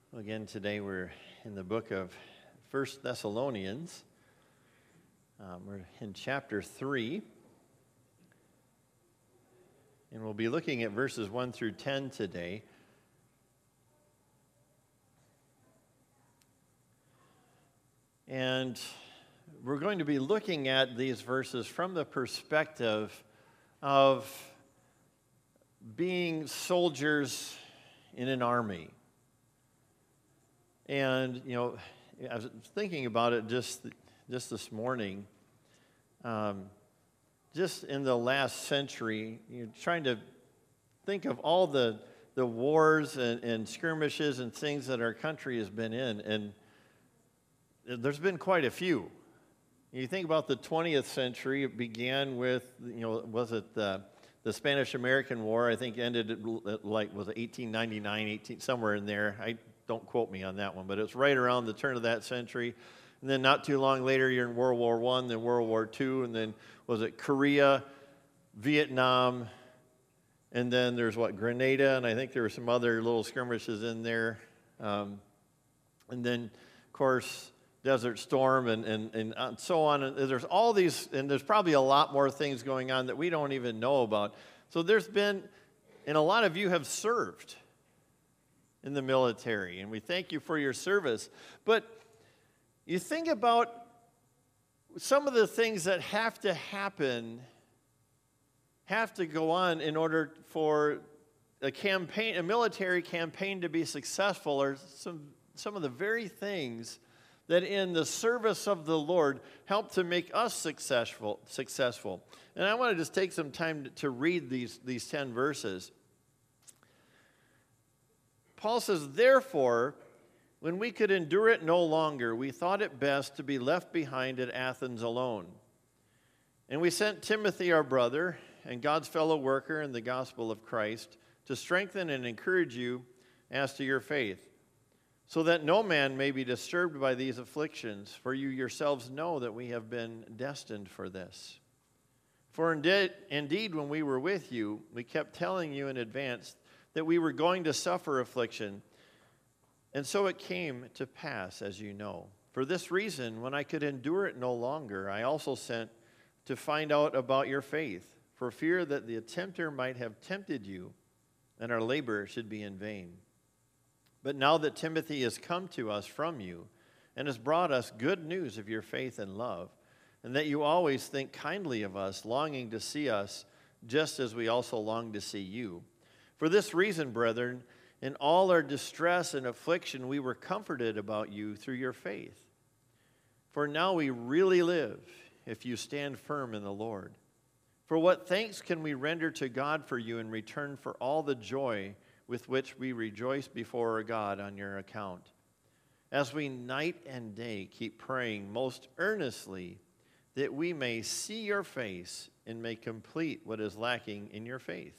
Again, today we're in the book of 1 Thessalonians. We're in chapter 3. And we'll be looking at verses 1 through 10 today. And we're going to be looking at these verses from the perspective of being soldiers in an army. And, I was thinking about it just this morning. Just in the last century, trying to think of all the wars and skirmishes and things that our country has been in. And there's been quite a few. You think about the 20th century, it began with, was it the Spanish-American War? I think ended at, was it 1899, somewhere in there. Don't quote me on that one, but it's right around the turn of that century. And then not too long later, you're in World War I, then World War II, and then was it Korea, Vietnam, and then there's Grenada, and I think there were some other little skirmishes in there. And then, of course, Desert Storm and so on. And there's all these, and there's probably a lot more things going on that we don't even know about. So there's been, and a lot of you have served in the military, and we thank you for your service. But you think about some of the things that have to happen, have to go on in order for a military campaign to be successful, or some of the very things that in the service of the Lord help to make us successful. And I want to just take some time to read these 10 verses. Paul says, "Therefore, when we could endure it no longer, we thought it best to be left behind at Athens alone. And we sent Timothy, our brother, and God's fellow worker in the gospel of Christ, to strengthen and encourage you as to your faith, so that no man may be disturbed by these afflictions, for you yourselves know that we have been destined for this. For indeed, when we were with you, we kept telling you in advance that we were going to suffer affliction. And so it came to pass, as you know. For this reason, when I could endure it no longer, I also sent to find out about your faith, for fear that the tempter might have tempted you, and our labor should be in vain. But now that Timothy has come to us from you, and has brought us good news of your faith and love, and that you always think kindly of us, longing to see us, just as we also long to see you. For this reason, brethren, in all our distress and affliction, we were comforted about you through your faith. For now we really live, if you stand firm in the Lord. For what thanks can we render to God for you in return for all the joy with which we rejoice before our God on your account, as we night and day keep praying most earnestly that we may see your face and may complete what is lacking in your faith."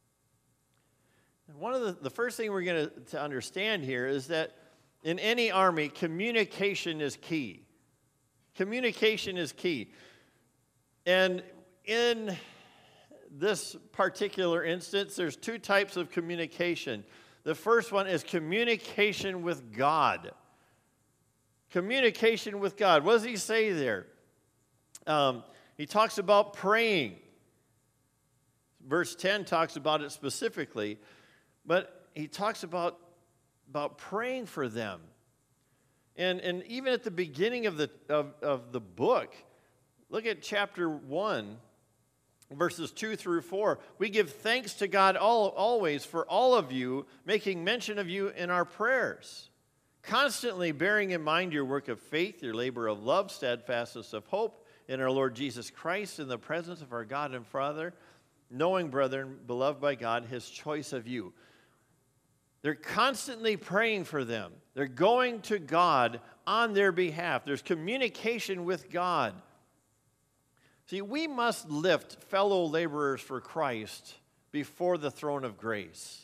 One of the first thing we're going to understand here is that in any army, communication is key. Communication is key. And in this particular instance, there's two types of communication. The first one is communication with God. Communication with God. What does he say there? He talks about praying. Verse 10 talks about it specifically. But he talks about praying for them. And even at the beginning of the book, look at chapter 1, verses 2 through 4. We give thanks to God always for all of you, making mention of you in our prayers, constantly bearing in mind your work of faith, your labor of love, steadfastness of hope in our Lord Jesus Christ, in the presence of our God and Father, knowing, brethren, beloved by God, his choice of you. They're constantly praying for them. They're going to God on their behalf. There's communication with God. See, we must lift fellow laborers for Christ before the throne of grace.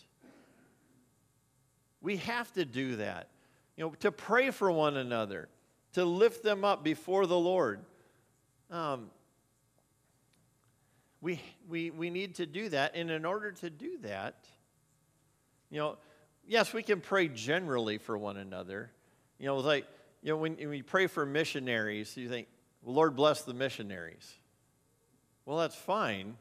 We have to do that. To pray for one another, to lift them up before the Lord. We need to do that, and in order to do that, yes, we can pray generally for one another. You know, it's like, you know, when we pray for missionaries, you think, well, Lord bless the missionaries. Well, that's fine.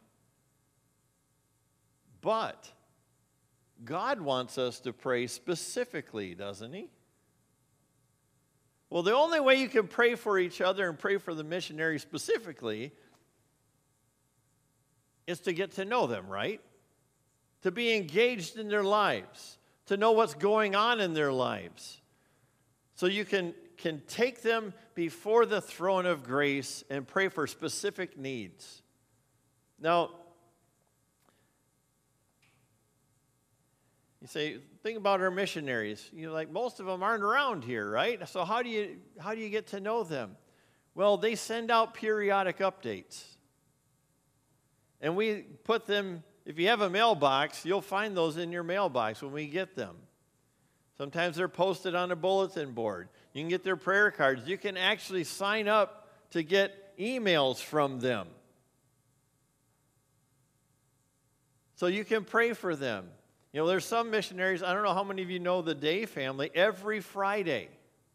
But God wants us to pray specifically, doesn't He? Well, the only way you can pray for each other and pray for the missionaries specifically is to get to know them, right? To be engaged in their lives, to know what's going on in their lives. So you can take them before the throne of grace and pray for specific needs. Now, you say, think about our missionaries. You know, like most of them aren't around here, right? So how do you get to know them? Well, they send out periodic updates. And we put them, if you have a mailbox, you'll find those in your mailbox when we get them. Sometimes they're posted on a bulletin board. You can get their prayer cards. You can actually sign up to get emails from them. So you can pray for them. You know, there's some missionaries, I don't know how many of you know the Day family, every Friday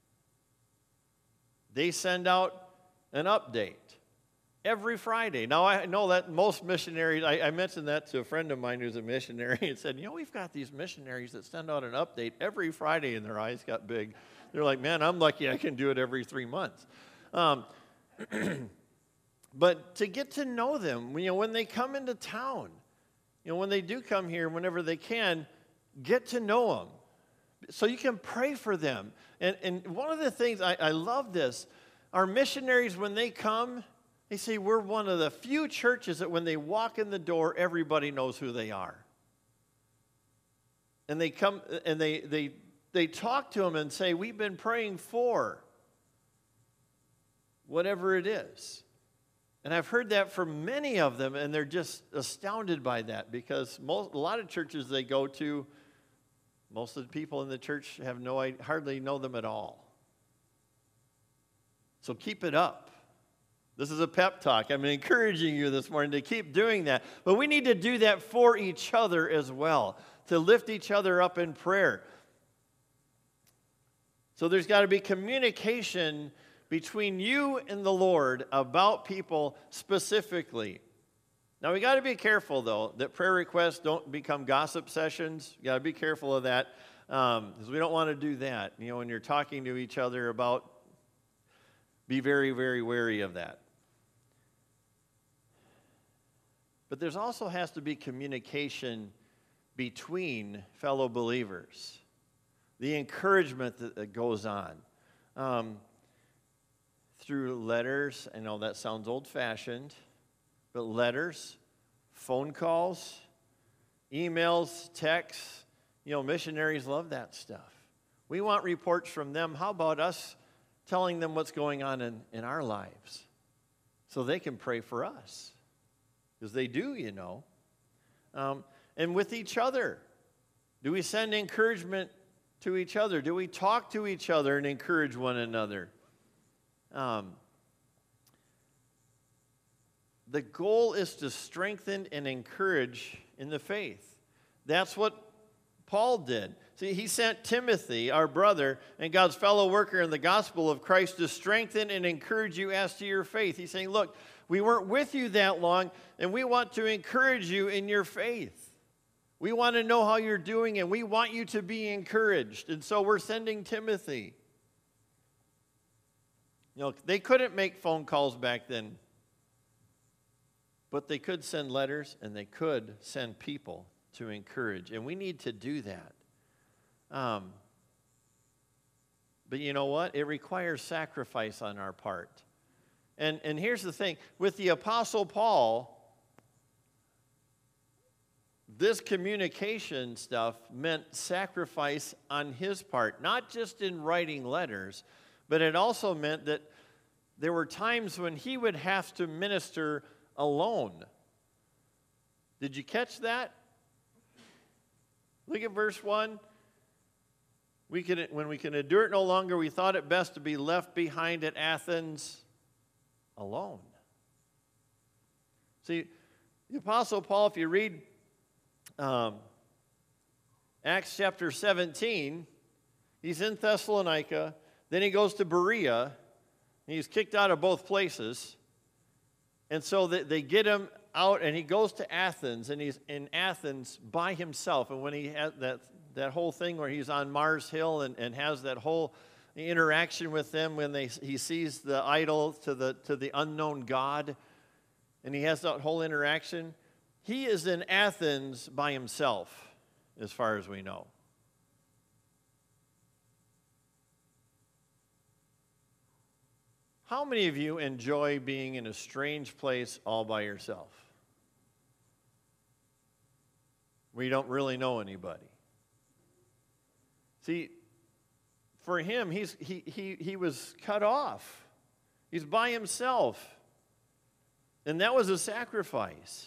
they send out an update. Every Friday. Now, I know that most missionaries, I mentioned that to a friend of mine who's a missionary, and said, you know, we've got these missionaries that send out an update every Friday, and their eyes got big. They're like, man, I'm lucky I can do it every 3 months. But to get to know them, you know, when they come into town, you know, when they do come here, whenever they can, get to know them. So you can pray for them. And one of the things, I love this, our missionaries, when they come, they say we're one of the few churches that when they walk in the door, everybody knows who they are. And they come and they talk to them and say, we've been praying for whatever it is. And I've heard that from many of them, and they're just astounded by that because a lot of churches they go to, most of the people in the church have hardly know them at all. So keep it up. This is a pep talk. I'm encouraging you this morning to keep doing that. But we need to do that for each other as well, to lift each other up in prayer. So there's got to be communication between you and the Lord about people specifically. Now, we got to be careful, though, that prayer requests don't become gossip sessions. You got to be careful of that because we don't want to do that. You know, when you're talking to each other about, be very, very wary of that. But there's also has to be communication between fellow believers. The encouragement that goes on. Through letters, I know that sounds old-fashioned, but letters, phone calls, emails, texts, you know, missionaries love that stuff. We want reports from them. How about us telling them what's going on in our lives so they can pray for us? Because they do, you know. And with each other, do we send encouragement to each other? Do we talk to each other and encourage one another? The goal is to strengthen and encourage in the faith. That's what Paul did. See, he sent Timothy, our brother, and God's fellow worker in the gospel of Christ to strengthen and encourage you as to your faith. He's saying, look, we weren't with you that long, and we want to encourage you in your faith. We want to know how you're doing, and we want you to be encouraged. And so we're sending Timothy. You know, they couldn't make phone calls back then, but they could send letters and they could send people to encourage, and we need to do that. But you know what? It requires sacrifice on our part. And here's the thing. With the Apostle Paul, this communication stuff meant sacrifice on his part, not just in writing letters, but it also meant that there were times when he would have to minister alone. Did you catch that? Look at verse 1. When we can endure it no longer, we thought it best to be left behind at Athens alone. See, the Apostle Paul, if you read Acts chapter 17, he's in Thessalonica, then he goes to Berea, and he's kicked out of both places. And so they get him out, and he goes to Athens, and he's in Athens by himself. And when he has that whole thing where he's on Mars Hill and has that whole interaction with them when he sees the idol to the unknown God, and he has that whole interaction, he is in Athens by himself, as far as we know. How many of you enjoy being in a strange place all by yourself, where you don't really know anybody? See, for him, he was cut off. He's by himself. And that was a sacrifice.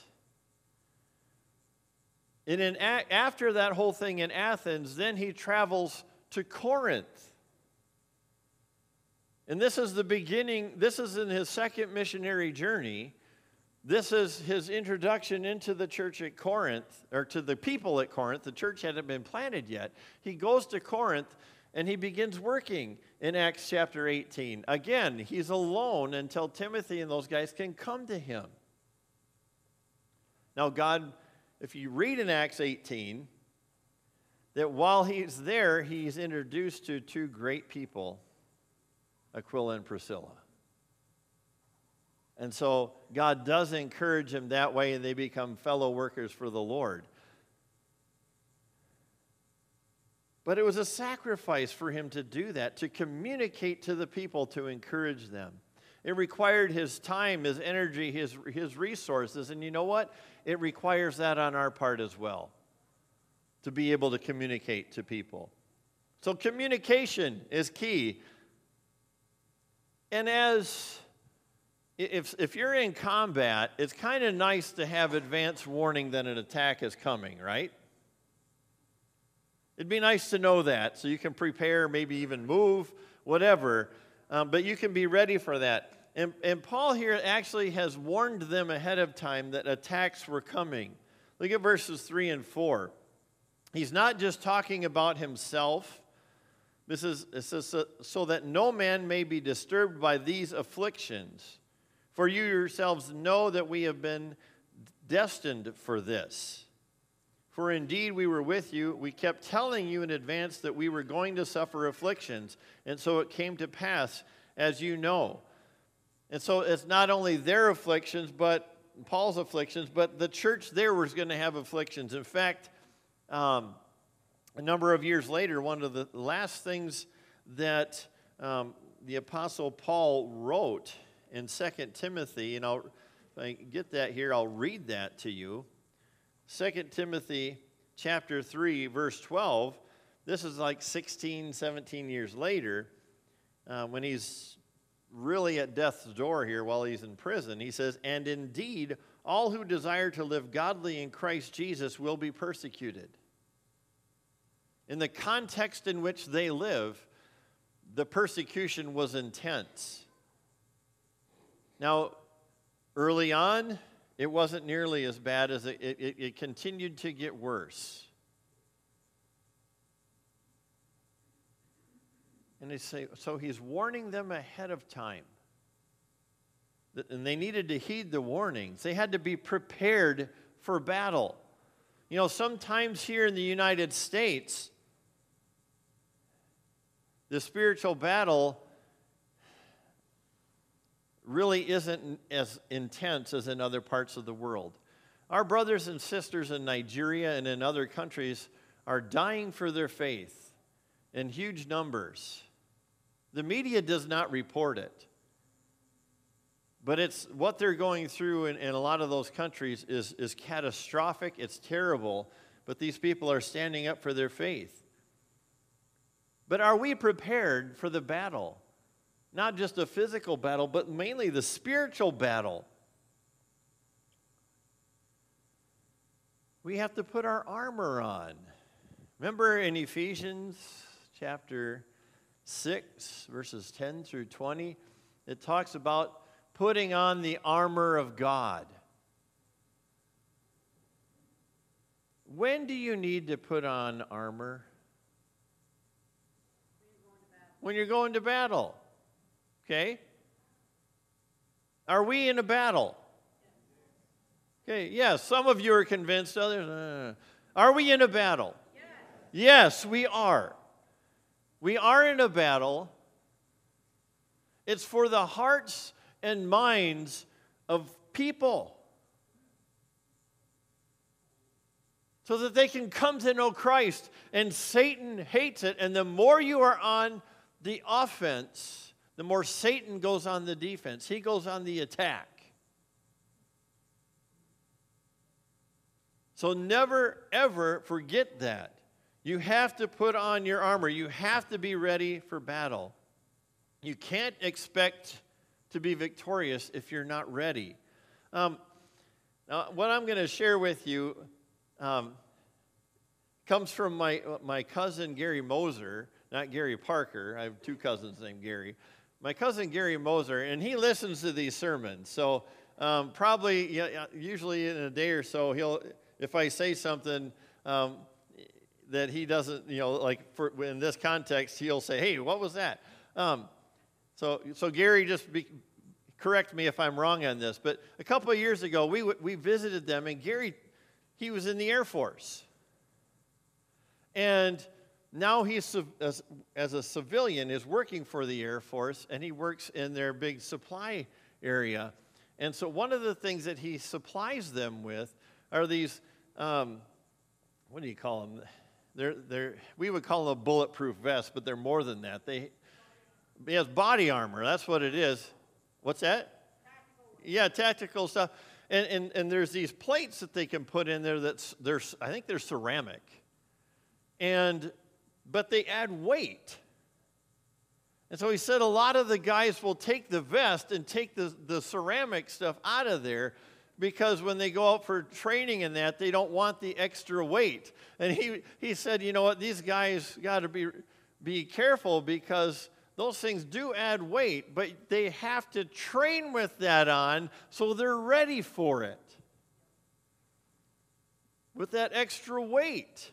And after that whole thing in Athens, then he travels to Corinth. And this is the beginning, this is in his second missionary journey. This is his introduction into the church at Corinth, or to the people at Corinth. The church hadn't been planted yet. He goes to Corinth, and he begins working in Acts chapter 18. Again, he's alone until Timothy and those guys can come to him. Now, God, if you read in Acts 18, that while he's there, he's introduced to two great people, Aquila and Priscilla. And so God does encourage him that way, and they become fellow workers for the Lord. But it was a sacrifice for him to do that, to communicate to the people, to encourage them. It required his time, his energy, his resources. And you know what? It requires that on our part as well, to be able to communicate to people. So communication is key. And if you're in combat, it's kind of nice to have advance warning that an attack is coming, right? It'd be nice to know that, so you can prepare, maybe even move, whatever. But you can be ready for that. And Paul here actually has warned them ahead of time that attacks were coming. Look at verses 3 and 4. He's not just talking about himself. It says, so that no man may be disturbed by these afflictions. For you yourselves know that we have been destined for this. For indeed we were with you. We kept telling you in advance that we were going to suffer afflictions. And so it came to pass, as you know. And so it's not only their afflictions, but Paul's afflictions, but the church there was going to have afflictions. In fact, a number of years later, one of the last things that the Apostle Paul wrote in 2 Timothy, and if I get that here, I'll read that to you. 2 Timothy chapter 3, verse 12. This is like 16, 17 years later, when he's really at death's door here while he's in prison. He says, and indeed, all who desire to live godly in Christ Jesus will be persecuted. In the context in which they live, the persecution was intense. Now, early on, it wasn't nearly as bad as it continued to get worse. And they say, so he's warning them ahead of time. And they needed to heed the warnings. They had to be prepared for battle. You know, sometimes here in the United States, the spiritual battle really isn't as intense as in other parts of the world. Our brothers and sisters in Nigeria and in other countries are dying for their faith in huge numbers. The media does not report it. But it's what they're going through in a lot of those countries is catastrophic. It's terrible. But these people are standing up for their faith. But are we prepared for the battle? Not just a physical battle, but mainly the spiritual battle. We have to put our armor on. Remember in Ephesians chapter 6, verses 10 through 20, it talks about putting on the armor of God. When do you need to put on armor? When you're going to battle. Okay? Are we in a battle? Okay, yes, some of you are convinced, others, Are we in a battle? Yes, we are. We are in a battle. It's for the hearts and minds of people, so that they can come to know Christ. And Satan hates it. And the more you are on the offense, the more Satan goes on the defense. He goes on the attack. So never, ever forget that. You have to put on your armor. You have to be ready for battle. You can't expect to be victorious if you're not ready. Now, what I'm going to share with you comes from my cousin Gary Moser, not Gary Parker. I have two cousins named Gary. My cousin Gary Moser, and he listens to these sermons. So probably, usually in a day or so, if I say something that he doesn't, in this context, he'll say, "Hey, what was that?" So Gary, correct me if I'm wrong on this, but a couple of years ago, we visited them, and Gary, he was in the Air Force. And now he's, as a civilian, is working for the Air Force, and he works in their big supply area. And so one of the things that he supplies them with are these, what do you call them? We would call them a bulletproof vest, but they're more than that. It's body armor. That's what it is. What's that? Yeah, tactical stuff. And there's these plates that they can put in there I think they're ceramic. But they add weight. And so he said a lot of the guys will take the vest and take the ceramic stuff out of there, because when they go out for training and that, they don't want the extra weight. And he said, you know what, these guys got to be careful, because those things do add weight, but they have to train with that on so they're ready for it. With that extra weight.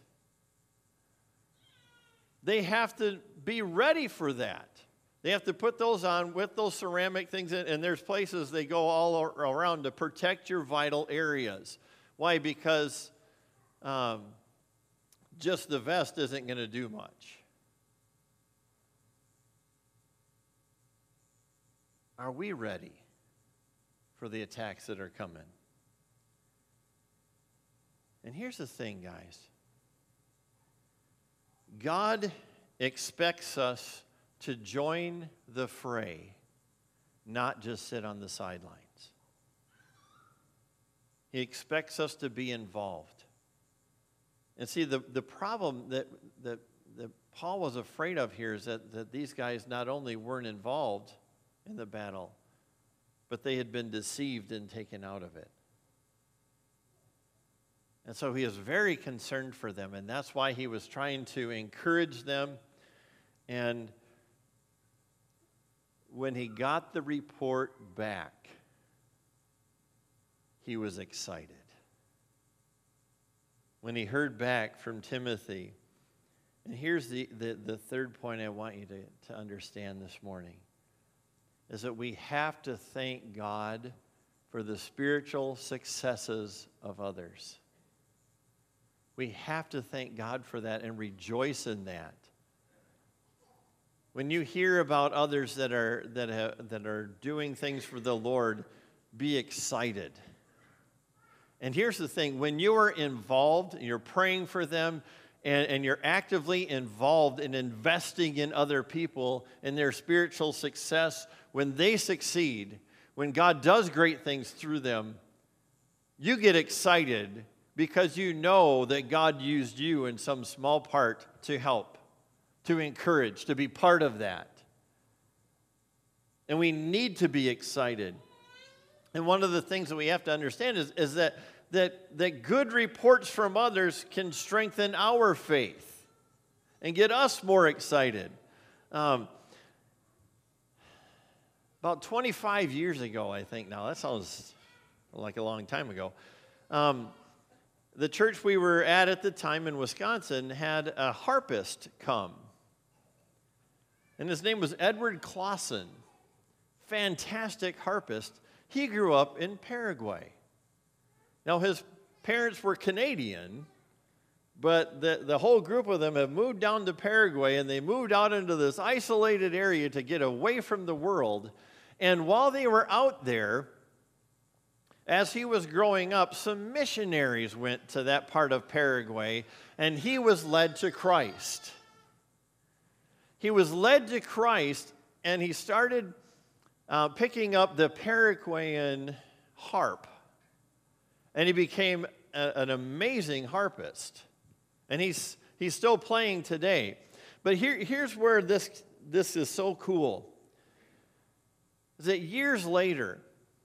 They have to be ready for that. They have to put those on with those ceramic things in, and there's places they go all around to protect your vital areas. Why? Because just the vest isn't going to do much. Are we ready for the attacks that are coming? And here's the thing, guys. God expects us to join the fray, not just sit on the sidelines. He expects us to be involved. And see, the problem that Paul was afraid of here is that these guys not only weren't involved in the battle, but they had been deceived and taken out of it. And so he is very concerned for them, and that's why he was trying to encourage them. And when he got the report back, he was excited. When he heard back from Timothy, and here's the third point I want you to understand this morning, is that we have to thank God for the spiritual successes of others. We have to thank God for that and rejoice in that. When you hear about others that are doing things for the Lord, be excited. And here's the thing, when you are involved, and you're praying for them, and you're actively involved in investing in other people and their spiritual success, when they succeed, when God does great things through them, you get excited because you know that God used you in some small part to help, to encourage, to be part of that. And we need to be excited. And one of the things that we have to understand is that good reports from others can strengthen our faith and get us more excited. About 25 years ago, I think now, that sounds like a long time ago, the church we were at the time in Wisconsin had a harpist come. And his name was Edward Clausen. Fantastic harpist. He grew up in Paraguay. Now, his parents were Canadian, but the whole group of them have moved down to Paraguay, and they moved out into this isolated area to get away from the world. And while they were out there, as he was growing up, some missionaries went to that part of Paraguay, and he was led to Christ. He was led to Christ, and he started picking up the Paraguayan harp. And he became an amazing harpist. And he's still playing today. But here's where this is so cool. Is that years later,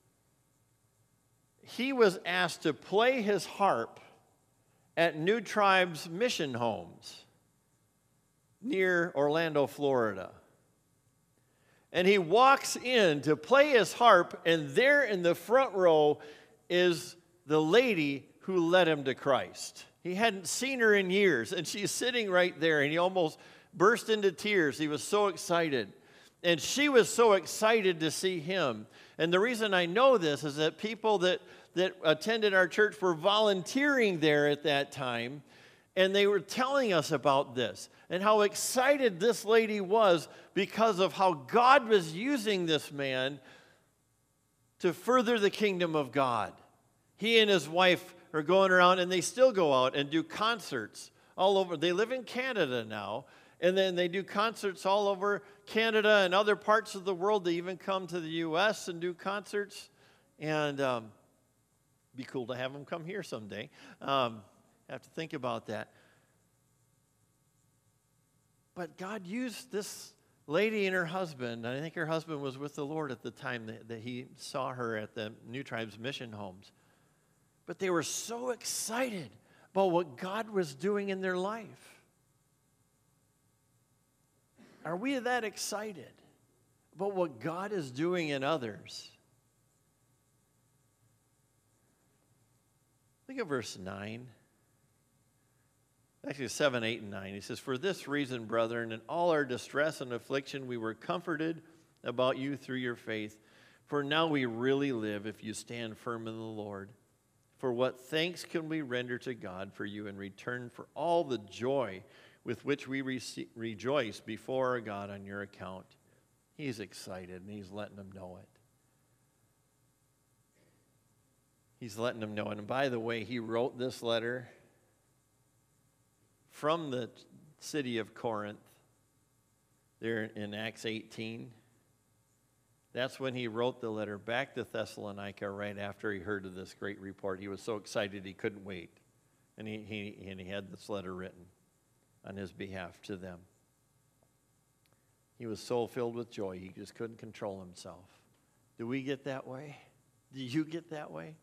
he was asked to play his harp at New Tribes mission homes near Orlando, Florida. And he walks in to play his harp, and there in the front row is the lady who led him to Christ. He hadn't seen her in years, and she's sitting right there, and he almost burst into tears. He was so excited. And she was so excited to see him. And the reason I know this is that people that attended our church were volunteering there at that time, and they were telling us about this and how excited this lady was because of how God was using this man to further the kingdom of God. He and his wife are going around, and they still go out and do concerts all over. They live in Canada now, and then they do concerts all over Canada and other parts of the world. They even come to the U.S. and do concerts, and be cool to have them come here someday. Have to think about that. But God used this lady and her husband. I think her husband was with the Lord at the time that he saw her at the New Tribes mission homes. But they were so excited about what God was doing in their life. Are we that excited about what God is doing in others? Look at verse 9. Actually, 7, 8, and 9. He says, "For this reason, brethren, in all our distress and affliction, we were comforted about you through your faith. For now we really live if you stand firm in the Lord. For what thanks can we render to God for you in return for all the joy with which we rejoice before our God on your account?" He's excited, and he's letting them know it. He's letting them know it. And by the way, he wrote this letter from the city of Corinth, there in Acts 18. That's when he wrote the letter back to Thessalonica right after he heard of this great report. He was so excited he couldn't wait. And he had this letter written on his behalf to them. He was so filled with joy, he just couldn't control himself. Do we get that way? Do you get that way?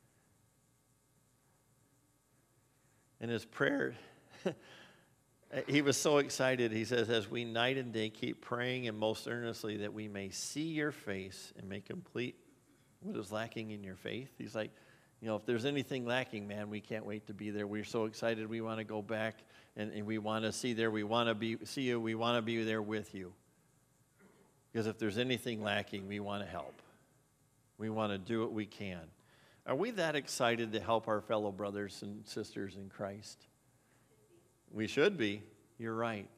In his prayer, he was so excited. He says, "As we night and day keep praying and most earnestly that we may see your face and may complete what is lacking in your faith." He's like, if there's anything lacking, man, we can't wait to be there. We're so excited. We want to go back and we want to see there. We want to see you. We want to be there with you. Because if there's anything lacking, we want to help. We want to do what we can. Are we that excited to help our fellow brothers and sisters in Christ? We should be. You're right.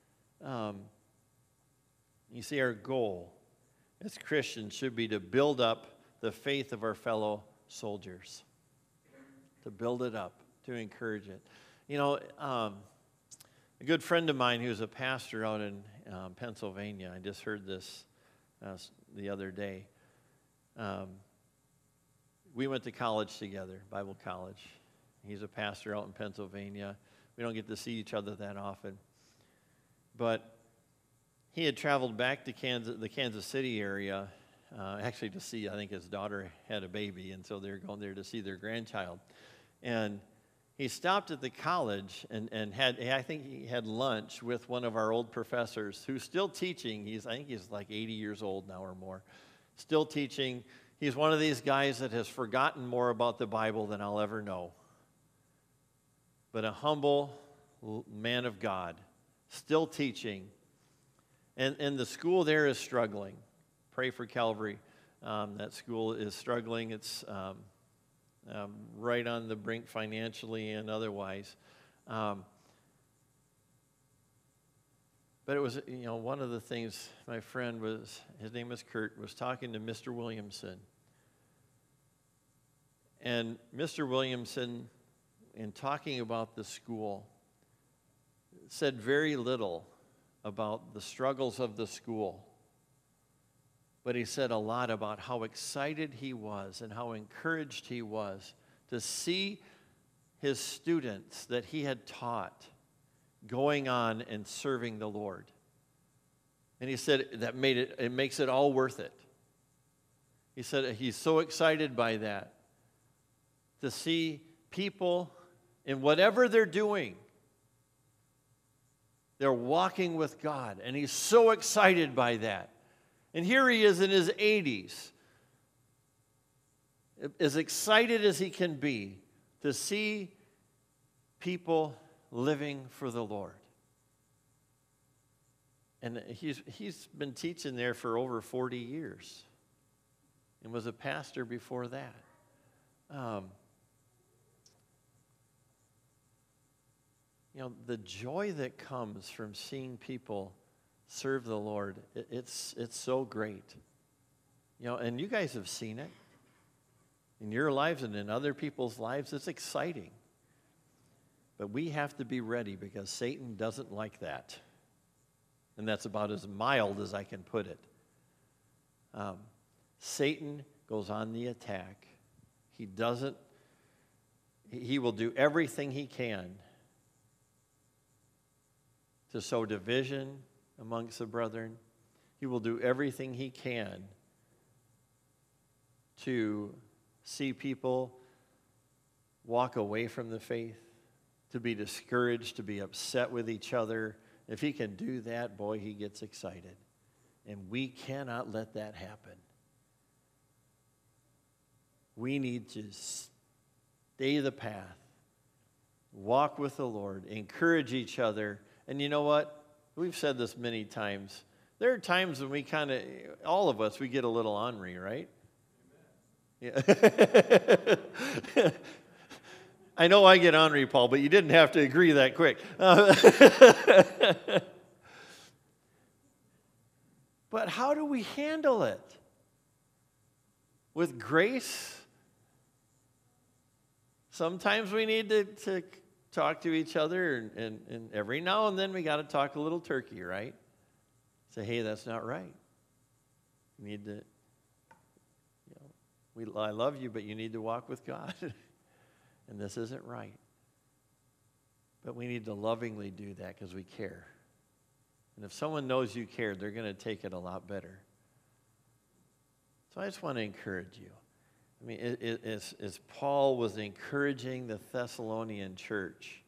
You see, our goal as Christians should be to build up the faith of our fellow soldiers, to build it up, to encourage it. A good friend of mine who's a pastor out in Pennsylvania, I just heard this the other day. We went to college together, Bible college. He's a pastor out in Pennsylvania. We don't get to see each other that often. But he had traveled back to the Kansas City area, actually to see, I think his daughter had a baby, and so they're going there to see their grandchild. And he stopped at the college and I think he had lunch with one of our old professors who's still teaching. I think he's like 80 years old now or more, still teaching. He's one of these guys that has forgotten more about the Bible than I'll ever know. but a humble man of God, still teaching. And the school there is struggling. Pray for Calvary. That school is struggling. It's right on the brink financially and otherwise. But it was, one of the things my friend his name was Kurt, was talking to Mr. Williamson. And Mr. Williamson, in talking about the school, said very little about the struggles of the school. But he said a lot about how excited he was and how encouraged he was to see his students that he had taught going on and serving the Lord. And he said that it makes it all worth it. He said he's so excited by that, to see people in whatever they're doing, they're walking with God. And he's so excited by that. And here he is in his 80s, as excited as he can be to see people living for the Lord. And he's been teaching there for over 40 years and was a pastor before that. The joy that comes from seeing people serve the Lord, it's so great. And you guys have seen it in your lives and in other people's lives. It's exciting. But we have to be ready, because Satan doesn't like that. And that's about as mild as I can put it. Satan goes on the attack. He will do everything he can to sow division amongst the brethren. He will do everything he can to see people walk away from the faith, to be discouraged, to be upset with each other. If he can do that, boy, he gets excited. And we cannot let that happen. We need to stay the path, walk with the Lord, encourage each other. And you know what? We've said this many times. There are times when we all of us, we get a little ornery, right? Yeah. I know I get ornery, Paul, but you didn't have to agree that quick. But how do we handle it? With grace? Sometimes we need to talk to each other, and every now and then we got to talk a little turkey, right? Say, hey, that's not right. You need to, I love you, but you need to walk with God. And this isn't right. But we need to lovingly do that because we care. And if someone knows you care, they're going to take it a lot better. So I just want to encourage you. I mean, as Paul was encouraging the Thessalonian church,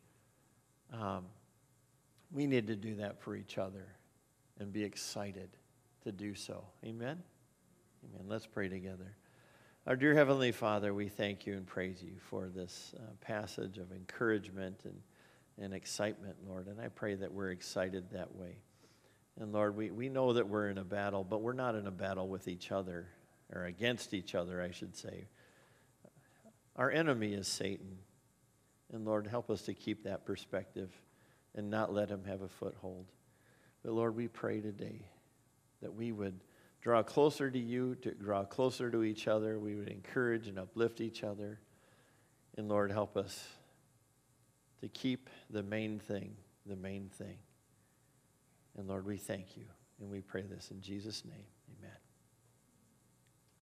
we need to do that for each other and be excited to do so. Amen? Amen. Let's pray together. Our dear Heavenly Father, we thank you and praise you for this passage of encouragement and excitement, Lord. And I pray that we're excited that way. And Lord, we know that we're in a battle, but we're not in a battle with each other, or against each other, I should say. Our enemy is Satan. And Lord, help us to keep that perspective and not let him have a foothold. But Lord, we pray today that we would draw closer to you, to draw closer to each other. We would encourage and uplift each other. And Lord, help us to keep the main thing, the main thing. And Lord, we thank you. And we pray this in Jesus' name.